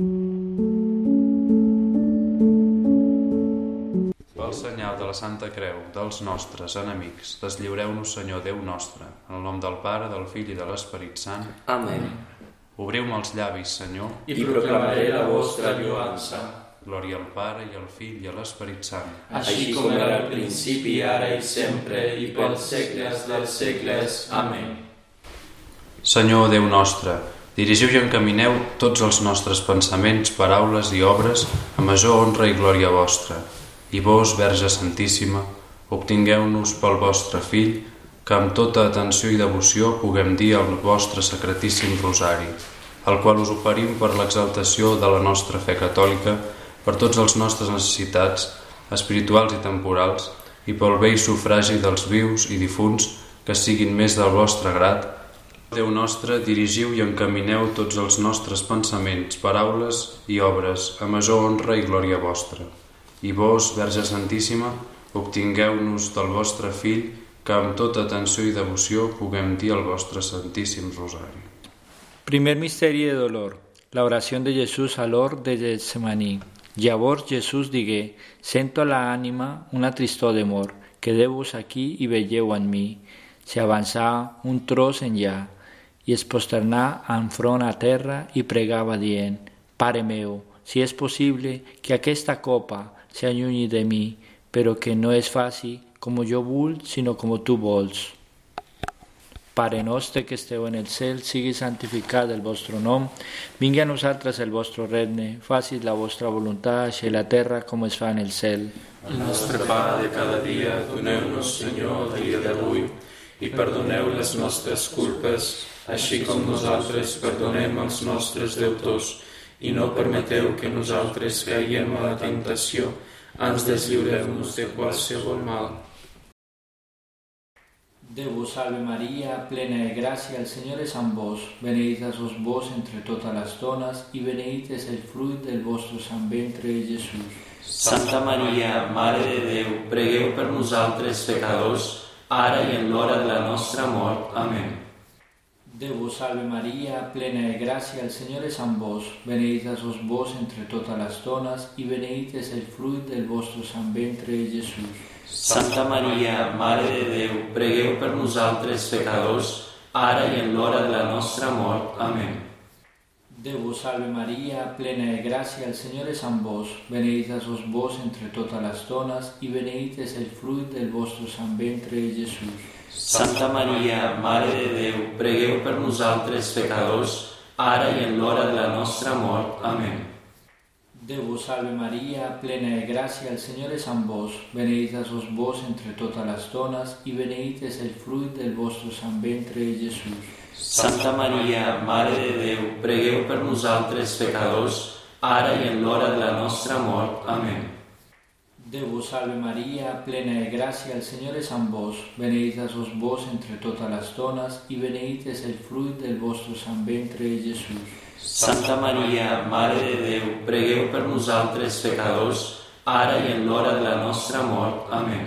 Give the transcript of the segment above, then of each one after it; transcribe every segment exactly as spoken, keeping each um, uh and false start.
Pel senyal de la Santa Creu dels nostres enemics, deslliureu-nos, Senyor Déu nostre, en el nom del Pare, del Fill i de l'Esperit Sant. Amén. Obriu-me els llavis, Senyor, I proclamaré la vostra lloança, glòria al Pare i al Fill i a l'Esperit Sant. així com era al principi, ara i sempre, i pels segles dels segles. Amén. Senyor Déu nostre, dirigiu i encamineu tots els nostres pensaments, paraules i obres a major honra i glòria vostra. I vos, Verge Santíssima, obtingueu-nos pel vostre Fill, que amb tota atenció i devoció puguem dir el vostre sacratíssim rosari, el qual us oferim per l'exaltació de la nostra fe catòlica, per tots els nostres necessitats espirituals i temporals, i pel bé i sufragi dels vius i difunts que siguin més del vostre grat. Déu nostre, dirigiu i encamineu tots els nostres pensaments, paraules i obres a major honra i glòria vostra. I vos, Verge Santíssima, obtingueu-nos del vostre Fill, que amb tota atenció i devoció puguem dir el vostre Santíssim Rosari. Primer misteri de dolor, la oración de Jesús al hort de Getsemaní. Llavors Jesús digué: sento a l'ànima una tristor de mort, quedeu-vos aquí i veieu en mi. Se avançà un tros enllà i es posternà enfront a terra i pregava dient: Pare meu, si és possible que aquesta copa s'allunyi de mi, però que no es faci com jo vull, sinó com tu vols. Pare nostre que esteu en el cel, sigui santificat el vostre nom, vingui a nosaltres el vostre regne, faci la vostra voluntat, així a la terra com es fa en el cel. El nostre pa de cada dia, doneu-nos, Senyor, el dia d'avui, i perdoneu les nostres culpes, així com nosaltres perdonem als nostres deutors, i no permeteu que nosaltres caiguem a la tentació, ans deslliureu-nos de qualsevol mal. Déu vos salve Maria, plena de gràcia, el Senyor és amb vos. Benedicta sos vos entre totes les dones, i benedit és el fruit del vostre sant ventre, Jesús. Santa Maria, Mare de Déu, pregueu per nosaltres pecadors, ara i en l'hora de la nostra mort. Amén. Déu vos salve Maria, plena de gràcia, el Senyor és amb vos. Benedicta sos vos entre totes les dones, i benedit és el fruit del vostre sant ventre, Jesús. Santa Maria, Mare de Déu, pregueu per nosaltres pecadors, ara i en l'hora de la nostra mort. Amén. Déu vos salve Maria, plena de gràcia, el Senyor és amb vos. Benedicta sos vos entre totes les dones, i benedit és el fruit del vostre sant ventre, Jesús. Santa Maria, Mare de Déu, pregueu per nosaltres pecadors, ara i en l'hora de la nostra mort. Amén. Déu vos salve Maria, plena de gràcia, el Senyor és amb vos. Benedicta sos vos entre totes les dones, i benedit és el fruit del vostre sant ventre, Jesús. Santa Maria, Mare de Déu, pregueu per nosaltres pecadors, ara i en l'hora de la nostra mort. Amén. Déu vos salve Maria, plena de gràcia, el Senyor és amb vos. Benedicta sos vos entre totes les dones, i benedit és el fruit del vostre sant ventre, Jesús. Santa Maria, Mare de Déu, pregueu per nosaltres pecadors, ara i en l'hora de la nostra mort. Amén.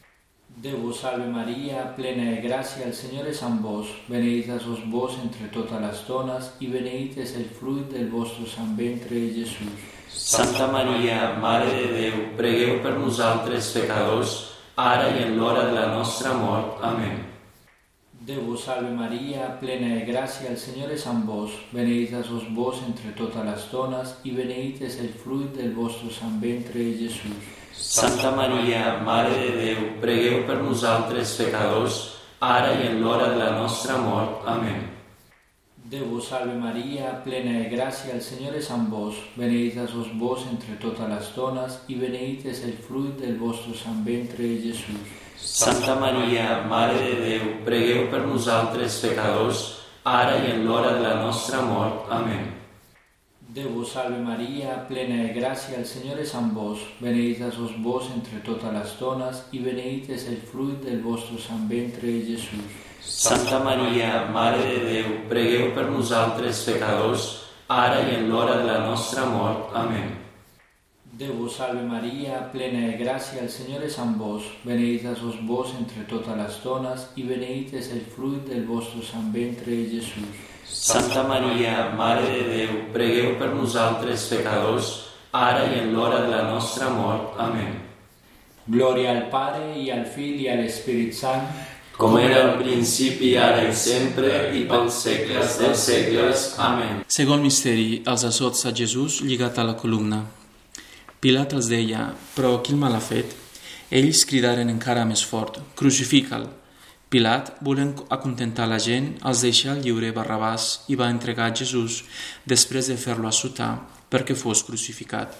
Déu vos salve Maria, plena de gràcia, el Senyor és amb vos. Benedicta sos vos entre totes les dones, i benedit és el fruit del vostre sant ventre, Jesús. Santa Maria, Mare de Déu, pregueu per nosaltres pecadors, ara i en l'hora de la nostra mort. Amén. Déu vos salve Maria, plena de gràcia, el Senyor és amb vos. Benedicta sos vos entre totes les dones, i benedit és el fruit del vostre sant ventre, Jesús. Santa Maria, Mare de Déu, pregueu per nosaltres pecadors, ara i en l'hora de la nostra mort. Amén. Déu vos salve Maria, plena de gràcia, el Senyor és amb vos. Benedicta sos vos entre totes les dones, i benedit és el fruit del vostre sant ventre, Jesús. Santa Maria, Mare de Déu, pregueu per nosaltres pecadors, ara i en l'hora de la nostra mort. Amén. Déu vos salve Maria, plena de gràcia, el Senyor és amb vos. Benedicta sos vos entre totes les dones, i benedit és el fruit del vostre sant ventre, Jesús. Santa Maria, Mare de Déu, pregueu per nosaltres pecadors, ara i en l'hora de la nostra mort. Amén. Déu vos salve Maria, plena de gràcia, el Senyor és amb vos. Benedicta sos vos entre totes les dones, i benedit és el fruit del vostre sant ventre, Jesús. Santa Maria, Mare de Déu, pregueu per nosaltres pecadors, ara i en l'hora de la nostra mort. Amén. Gloria al Padre, i al Fill, i a l'Espírit Sant, com era al principi, ara i sempre, i pels segles dels segles. Amén. Segon misteri, els assots a Jesús lligat a la columna. Pilat els deia, però quin mal ha fet? Ells cridaren encara més fort, crucifica'l. Pilat, volent acontentar la gent, els deixà lliure Barrabàs i va entregar Jesús després de fer-lo assotar perquè fos crucificat.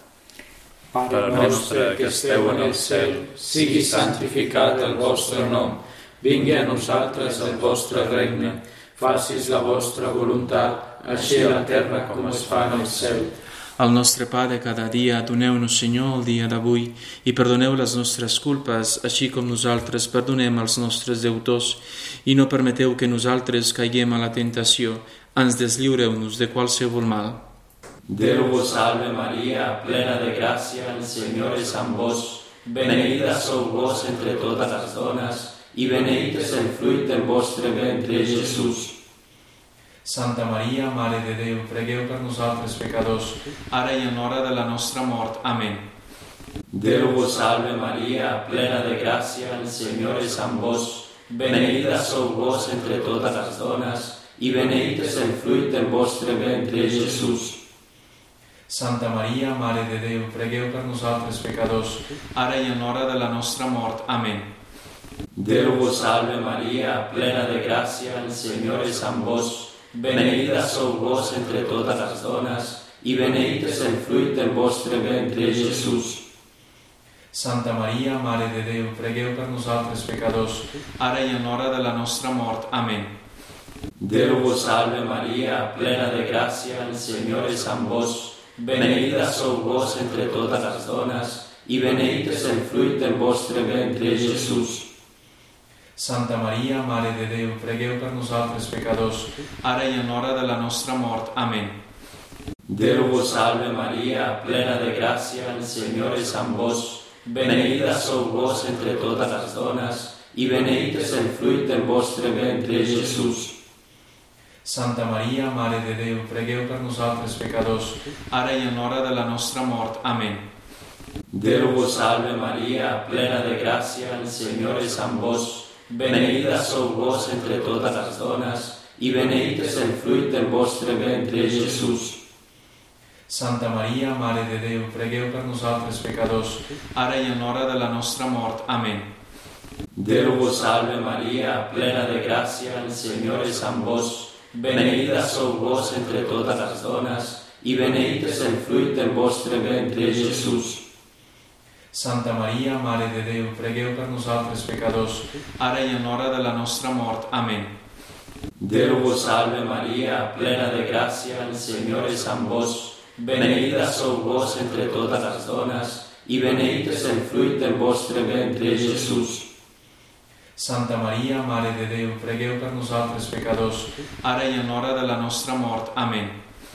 Pare nostre que esteu en el cel, sigui santificat el vostre nom. Vingui a nosaltres el vostre regne. Facis la vostra voluntat, així a la terra com es fa en el cel. El nostre pa de cada dia doneu-nos, Senyor, el dia d'avui, i perdoneu les nostres culpes, així com nosaltres perdonem als nostres deutors, i no permeteu que nosaltres caiguem a la tentació, ens deslliureu-nos de qualsevol mal. Déu vos salve Maria, plena de gràcia, el Senyor és amb vos. Beneïda sou vos entre totes les dones, i beneït és el fruit del vostre ventre, Jesús. Santa Maria, Mare de Déu, pregueu per nosaltres pecadors, ara i en l'hora de la nostra mort. Amén. Déu vos salve Maria, plena de gràcia, el Senyor és amb vos. Beneïda sou vos entre totes les dones, i beneït és el fruit del vostre ventre, Jesús. Santa Maria, Mare de Déu, pregueu per nosaltres pecadors, ara i en l'hora de la nostra mort. Amén. Déu vos salve Maria, plena de gràcia, el Senyor és amb vos. Beneïda sou vos entre totes les dones, i beneït és el fruit del vostre ventre, Jesús. Santa Maria, Mare de Déu, pregueu per nosaltres pecadors, ara i en l'hora de la nostra mort. Amén. Déu vos salve Maria, plena de gràcia, el Senyor és amb vos. Beneïda sou vos entre totes les dones, i beneït és el fruit del vostre ventre, Jesús. Santa Maria, Mare de Déu, pregueu per nosaltres pecadors, ara i en l'hora de la nostra mort. Amén. Déu vos salve Maria, plena de gràcia, el Senyor és amb vos. Beneïda sou vos entre totes les dones, i beneït és el fruit del vostre ventre, Jesús. Santa Maria, Mare de Déu, pregueu per nosaltres pecadors, ara i en l'hora de la nostra mort. Amén. Déu vos salve Maria, plena de gràcia, el Senyor és amb vos. Beneïda sou vos entre totes les dones, i beneït és el fruit del vostre ventre, Jesús. Santa Maria, Mare de Déu, pregueu per nosaltres pecadors, ara i en l'hora de la nostra mort. Amén. Déu vos salve Maria, plena de gràcia, el Senyor és amb vos. Beneïda sou vos entre totes les dones, i beneït és el fruit del vostre ventre, Jesús. Santa Maria, Mare de Déu, pregueu per nosaltres pecadors, ara i en l'hora de la nostra mort. Amén. Déu vos salve Maria, plena de gràcia, el Senyor és amb vos. Beneïda sou vos entre totes les dones, i beneït és el fruit del vostre ventre, Jesús. Santa Maria, Mare de Déu, pregueu per nosaltres pecadors, ara i en l'hora de la nostra mort. Amén.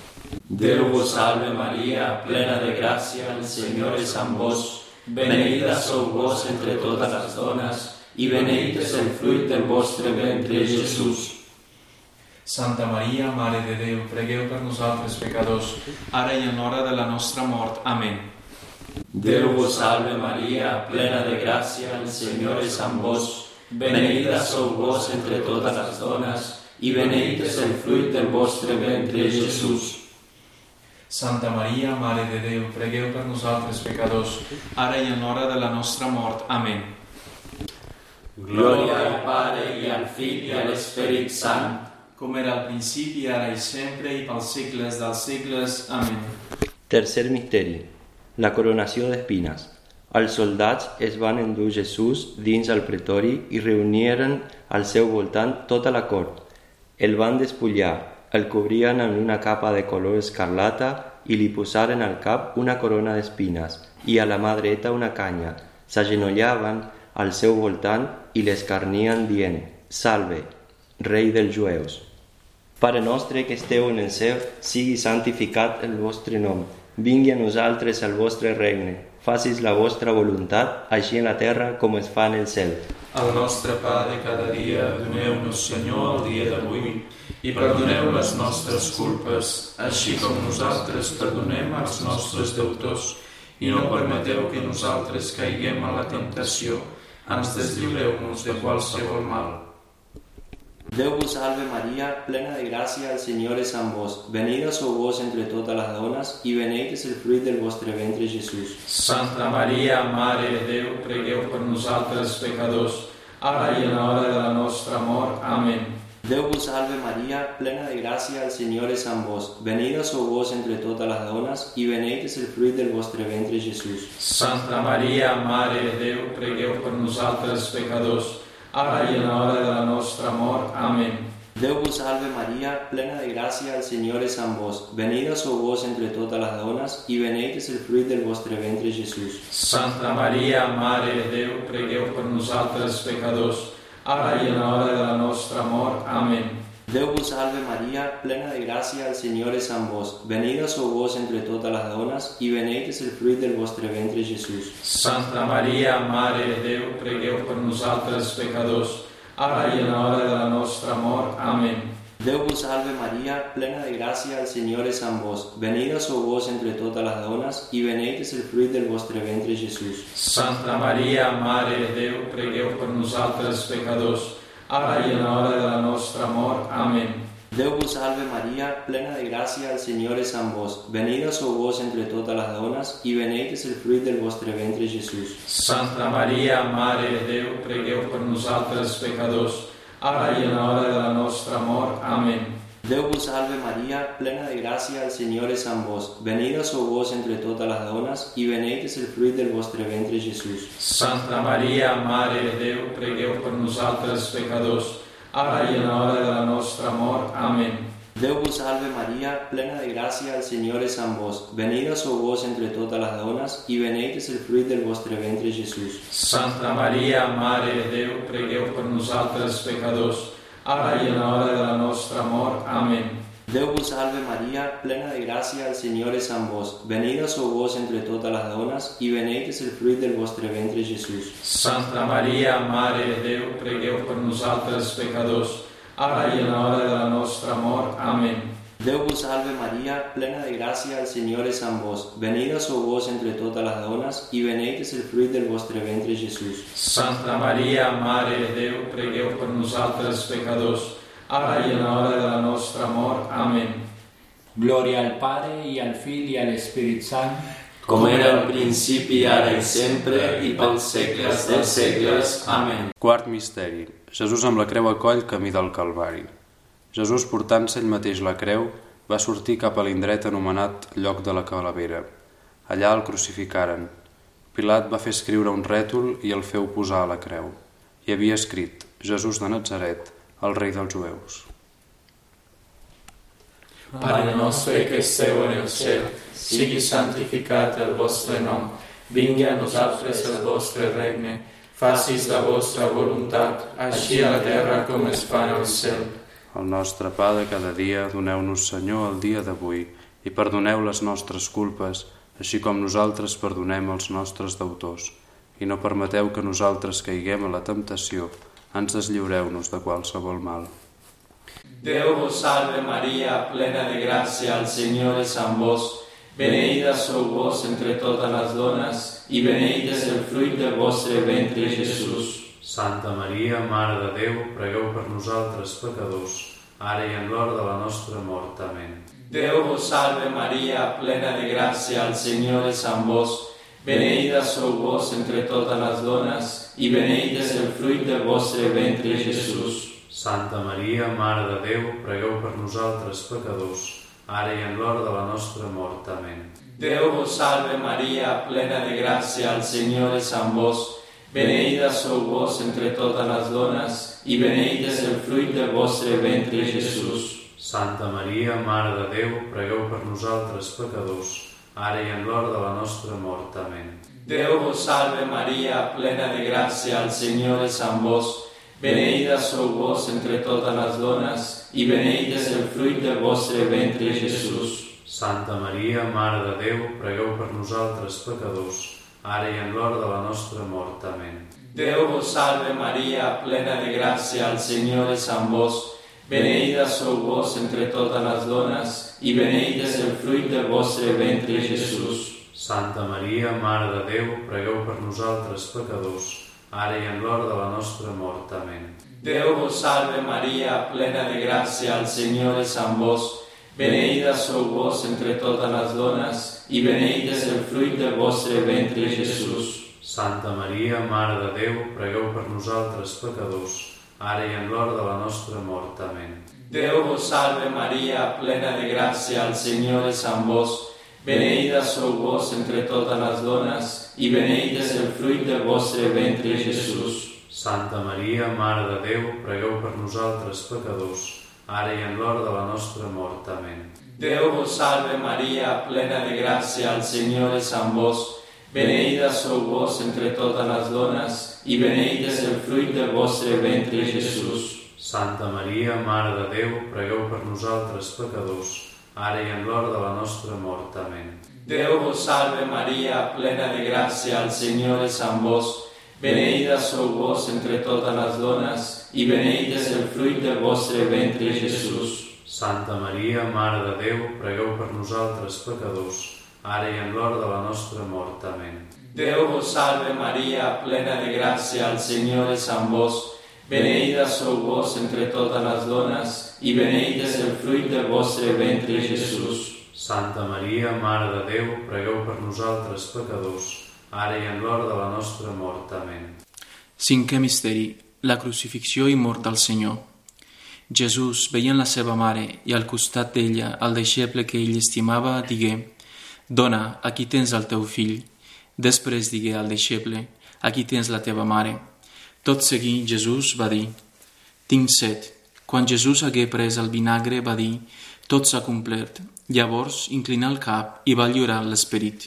Déu vos salve Maria, plena de gràcia, el Senyor és amb vos. Beneïda sou vos entre totes les dones, i beneït és el fruit del vostre ventre, Jesús. Santa Maria, Mare de Déu, pregueu per nosaltres pecadors, ara i en l'hora de la nostra mort. Amén. Déu vos salve Maria, plena de gràcia, el Senyor és amb vos. Beneïda sou vos entre totes les dones, i beneït és el fruit del vostre ventre, Jesús. Santa Maria, Mare de Déu, pregueu per nosaltres pecadors, ara i en l'hora de la nostra mort. Amén. Glòria al Pare, i al Fill, i a l'Espírit Sant, com era al principi, ara i sempre, i pels segles dels segles. Amén. Tercer misteri, la coronació d'espines. Els soldats es van endur Jesús dins el pretori i reuniren al seu voltant tota la cort. El van despullar, el cobrien amb una capa de color escarlata i li posaren al cap una corona d'espines i a la mà dreta una canya. S'agenollaven al seu voltant i l'escarnien dient: Salve, Rei dels Jueus. Pare nostre que esteu en el cel, sigui santificat el vostre nom. Vingui a nosaltres el vostre regne. facis la vostra voluntat, així en la terra com es fa en el cel. El nostre pa de cada dia doneu-nos, Senyor, el dia d'avui, i perdoneu les nostres culpes, així com nosaltres perdonem als nostres deutors, i no permeteu que nosaltres caiguem a la temptació, ens deslliureu-nos de qualsevol mal. Déu vos salve Maria, plena de gràcia, el Senyor és amb vos. Benida sou vos entre totes les dones, i beneit és el fruit del vostre ventre, Jesús. Santa Maria, Mare de Déu, pregueu per nosaltres pecadors, ara i en l'hora de la nostra mort. Amén. Déu vos salve Maria, plena de gràcia, el Senyor és amb vos. Benida sou vos entre totes les dones, i beneit és el fruit del vostre ventre, Jesús. Santa Maria, Mare de Déu, pregueu per nosaltres pecadors, ara i en l'hora de la nostra mort. Amén. Déu vos salve Maria, plena de gràcia, el Senyor és amb vos. Benida sou vos entre totes les dones, i beneit és el fruit del vostre ventre, Jesús. Santa Maria, Mare de Déu, pregueu per nosaltres pecadors, ara i en l'hora de la nostra mort. Amén. Déu vos salve Maria, plena de gràcia, el Senyor és amb vos. Benida sou vos entre totes les dones, i beneit és el fruit del vostre ventre, Jesús. Santa Maria, Mare de Déu, pregueu per nosaltres pecadors, ara i en l'hora de la nostra mort. Amén. Déu vos salve Maria, plena de gràcia, el Senyor és amb vos. Benida sou vos entre totes les dones, i beneit és el fruit del vostre ventre, Jesús. Santa Maria, Mare de Déu, pregueu per nosaltres pecadors, ara i en l'hora de la nostra mort. Amén. Déu vos salve Maria, plena de gràcia, el Senyor és amb vos. Benida sou vos entre totes les dones, i beneit és el fruit del vostre ventre, Jesús. Santa Maria, Mare de Déu, pregueu per nosaltres pecadors, ara i en l'hora de la nostra mort. Amén. Déu vos salve Maria, plena de gràcia, el Senyor és amb vos. Benida sou vos entre totes les dones, i beneit és el fruit del vostre ventre, Jesús. Santa Maria, Mare de Déu, pregueu per nosaltres pecadors, ara i en l'hora de la nostra mort. Amén. Déu vos salve Maria, plena de gràcia, el Senyor és amb vos. Benida sou vos entre totes les dones, i beneit és el fruit del vostre ventre, Jesús. Santa Maria, Mare de Déu, pregueu per nosaltres pecadors, ara i en l'hora de la nostra mort. Amén. Déu vos salve Maria, plena de gràcia, el Senyor és amb vos. Benida sou vos entre totes les dones, i beneit és el fruit del vostre ventre, Jesús. Santa Maria, Mare de Déu, pregueu per nosaltres pecadors, ara i en l'hora de la nostra mort. Amén. Déu vos salve Maria, plena de gràcia, el Senyor és amb vos. Benida sou vos entre totes les dones, i beneit és el fruit del vostre ventre, Jesús. Santa Maria, Mare de Déu, pregueu per nosaltres pecadors, ara i en l'hora de la nostra mort. Amén. Gloria al Padre, y al Fill, y al Espíritu Sant, com era al principi, ara i sempre, i pels segles dels segles. Amén. Quart misteri. Jesús amb la creu a coll camí del Calvari. Jesús, portant-se ell mateix la creu, va sortir cap a l'indret anomenat lloc de la calavera. Allà el crucificaren. Pilat va fer escriure un rètol i el feu posar a la creu. Hi havia escrit: Jesús de Natzaret, el rei dels jueus. Pare nostre que esteu en el cel, sigui santificat el vostre nom. Vingui a nosaltres el vostre regne. Facis la vostra voluntat, així a la terra com es fa en el cel. El nostre pa de cada dia doneu-nos, Senyor, el dia d'avui, i perdoneu les nostres culpes, així com nosaltres perdonem els nostres deutors. I no permeteu que nosaltres caiguem a la temptació, ens deslliureu-nos de qualsevol mal. Déu vos salve Maria, plena de gràcia, el Senyor és amb vos. Beneïda sou vos entre totes les dones, i beneit és el fruit del vostre ventre, Jesús. Santa Maria, Mare de Déu, pregueu per nosaltres pecadors, ara i en l'hora de la nostra mort. Amén. Déu vos salve Maria, plena de gràcia, el Senyor és amb vos. Beneïda sou vos entre totes les dones, i beneit és el fruit del vostre ventre, Jesús. Santa Maria, Mare de Déu, pregueu per nosaltres pecadors, ara i en l'hora de la nostra mort. Amén. Déu vos salve Maria, plena de gràcia, el Senyor és amb vos. Beneïda sou vos entre totes les dones, i beneit és el fruit del vostre ventre, Jesús. Santa Maria, Mare de Déu, pregueu per nosaltres pecadors, ara i en l'hora de la nostra mort. Amén. Déu vos salve Maria, plena de gràcia, el Senyor és amb vos. Beneïda sou vos entre totes les dones, i beneit és el fruit del vostre ventre, Jesús. Santa Maria, Mare de Déu, pregueu per nosaltres pecadors, ara i en l'hora de la nostra mort. Amén. Déu vos salve Maria, plena de gràcia, el Senyor és amb vos. Beneïda sou vos entre totes les dones, i beneït és el fruit del vostre ventre, Jesús. Santa Maria, Mare de Déu, pregueu per nosaltres pecadors, ara i en l'hora de la nostra mort. Amén. Déu vos salve Maria, plena de gràcia, el Senyor és amb vos. Beneïda sou vos entre totes les dones, i beneït és el fruit del vostre ventre, Jesús. Santa Maria, Mare de Déu, pregueu per nosaltres pecadors, ara i en l'hora de la nostra mort. Amén. Déu vos salve Maria, plena de gràcia, el Senyor és amb vos. Beneïda sou vos entre totes les dones, i beneït és el fruit del vostre ventre, Jesús. Santa Maria, Mare de Déu, pregueu per nosaltres pecadors, ara i en l'hora de la nostra mort. Amén. Déu vos salve Maria, plena de gràcia, el Senyor és amb vos. Beneïda sou vos entre totes les dones, i beneït és el fruit del vostre ventre, Jesús. Santa Maria, Mare de Déu, pregueu per nosaltres pecadors, ara i en l'hora de la nostra mort. Amén. Déu vos salve Maria, plena de gràcia, el Senyor és amb vos. Beneïda sou vos entre totes les dones, i beneït és el fruit del vostre ventre, Jesús. Santa Maria, Mare de Déu, pregueu per nosaltres pecadors, ara i en l'hora de la nostra mort. Amén. Déu vos salve Maria, plena de gràcia, el Senyor és amb vos. Beneïda sou vos entre totes les dones, i beneït és el fruit del vostre ventre, Jesús. Santa Maria, Mare de Déu, pregueu per nosaltres pecadors, ara i en l'hora de la nostra mort. Amén. Cinquè misteri, la crucifixió i mort del Senyor. Jesús, veient la seva mare i al costat d'ella el deixeble que ell estimava, digué: «Dona, aquí tens el teu fill». Després digué al deixeble: «Aquí tens la teva mare». Tot seguit Jesús va dir: «Tinc set». Quan Jesús hagué pres el vinagre va dir: «Tot s'ha complert». Llavors inclinà el cap i va lliurar l'esperit.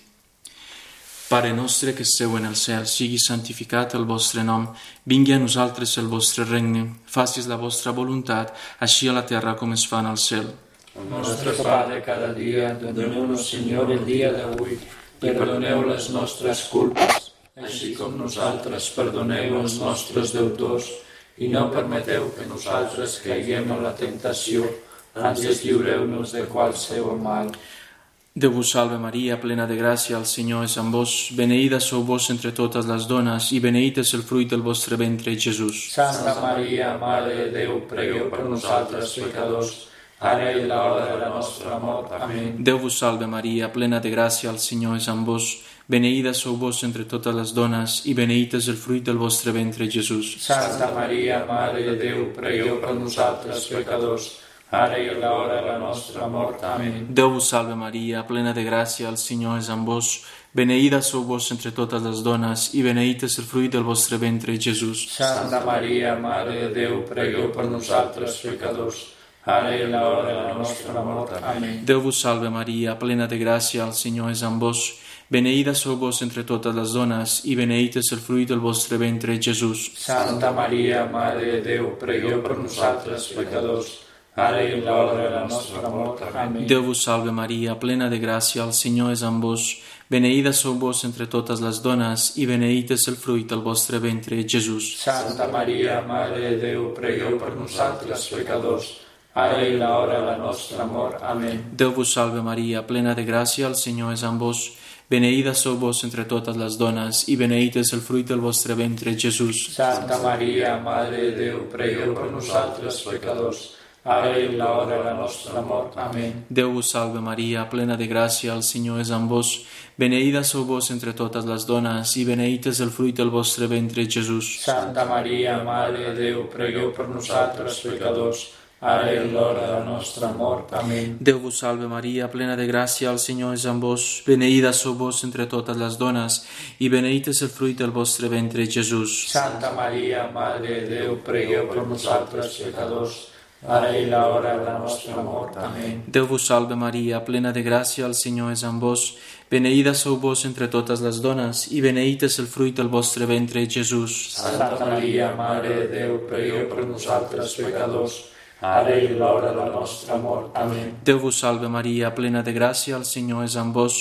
Pare nostre que esteu en el cel, sigui santificat el vostre nom, vingui a nosaltres el vostre regne, facis la vostra voluntat, així a la terra com es fa en el cel. El nostre pa de cada dia, doneu-nos, Senyor, el dia d'avui, perdoneu les nostres culpes, així com nosaltres perdoneu els nostres deutors, i no permeteu que nosaltres caiguem en la tentació, antes lliureu-nos de qualsevol mal. Déu vos salve Maria, plena de gràcia, el Senyor és amb vos. Beneïda sou vos entre totes les dones, i beneït és el fruit del vostre ventre, Jesús. Santa Maria, Mare de Déu, pregueu per nosaltres pecadors, ara i a l'hora de la nostra mort. Amén. Déu vos salve Maria, plena de gràcia, el Senyor és amb vos. Beneïda sou vos entre totes les dones, i beneït és el fruit del vostre ventre, Jesús. Santa Maria, Mare de Déu, pregueu per nosaltres pecadors, ara i a l'hora de la nostra mort. Amén. Déu vos salve Maria, plena de gràcia, el Senyor és amb vos. Beneïda sou vos entre totes les dones, i beneït és el fruit del vostre ventre, Jesús. Santa Maria, Mare de Déu, pregueu per nosaltres pecadors, ara i a l'hora de la nostra mort. Amén. Déu vos salve Maria, plena de gràcia, el Senyor és amb vos. Beneïda sou vos entre totes les dones, i beneït és el fruit del vostre ventre, Jesús. Santa Maria, Mare de Déu, pregueu per nosaltres pecadors, ara i a l'hora de la nostra mort. Amén. Déu vos salve Maria, plena de gràcia, el Senyor és amb vos. Beneïda sou vos entre totes les dones, i beneït és el fruit del vostre ventre, Jesús. Santa Maria, Mare de Déu, pregueu per nosaltres pecadors, ara i a l'hora de la nostra mort. Amén. Déu vos salve Maria, plena de gràcia, el Senyor és amb vos. Beneïda sou vos entre totes les dones, i beneït és el fruit del vostre ventre, Jesús. Santa Maria, Mare de Déu, pregueu per nosaltres pecadors, ara i a l'hora de la nostra mort. Amén. Déu vos salve Maria, plena de gràcia, el Senyor és amb vos. Beneïda sou vos entre totes les dones, i beneït és el fruit del vostre ventre, Jesús. Santa Maria, Mare de Déu, pregueu per nosaltres pecadors, ara i a l'hora de la nostra mort. Amén. Déu vos salve Maria, plena de gràcia, el Senyor és amb vos. Beneïda sou vos entre totes les dones, i beneït és el fruit del vostre ventre, Jesús. Santa Maria, Mare de Déu, pregueu per nosaltres pecadors, ara i a l'hora de la nostra mort. Amén. Déu vos salve Maria, plena de gràcia, el Senyor és amb vos. Beneïda sou vos entre totes les dones, i beneït és el fruit del vostre ventre, Jesús. Santa Maria, Mare de Déu, pregueu per nosaltres pecadors, ara i a l'hora de la nostra mort. Amén. Déu vos salve Maria, plena de gràcia, el Senyor és amb vos.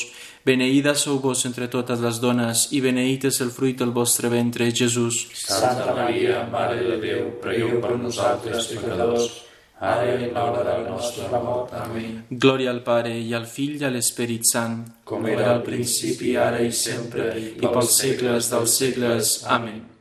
Beneïda sou vos entre totes les dones, i beneït és el fruit del vostre ventre, Jesús. Santa Maria, Mare de Déu, prego per nosaltres pecadors, ara i en l'hora de la nostra mort. Amén. Glòria al Pare, i al Fill, i a l'Esperit Sant, com era al principi, ara i sempre, i pels segles dels segles. Amén.